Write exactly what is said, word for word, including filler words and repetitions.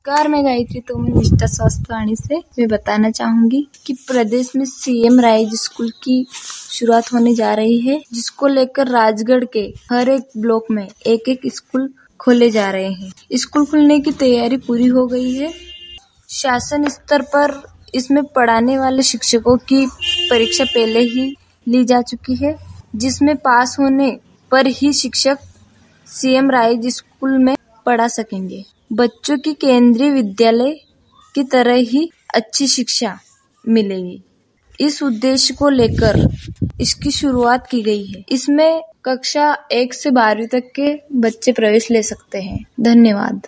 नमस्कार, मैं गायत्री तोमर निष्ठा स्वास्थ्यवाणी से मैं बताना चाहूंगी कि प्रदेश में सीएम राइज स्कूल की शुरुआत होने जा रही है, जिसको लेकर राजगढ़ के हर एक ब्लॉक में एक एक स्कूल खोले जा रहे हैं। स्कूल खुलने की तैयारी पूरी हो गई है। शासन स्तर पर इसमें पढ़ाने वाले शिक्षकों की परीक्षा पहले ही ली जा चुकी है, जिसमें पास होने पर ही शिक्षक सीएम राइज स्कूल में पढ़ा सकेंगे। बच्चों की केंद्रीय विद्यालय की तरह ही अच्छी शिक्षा मिलेगी। इस उद्देश्य को लेकर इसकी शुरुआत की गई है। इसमें कक्षा एक से बारहवीं तक के बच्चे प्रवेश ले सकते हैं। धन्यवाद।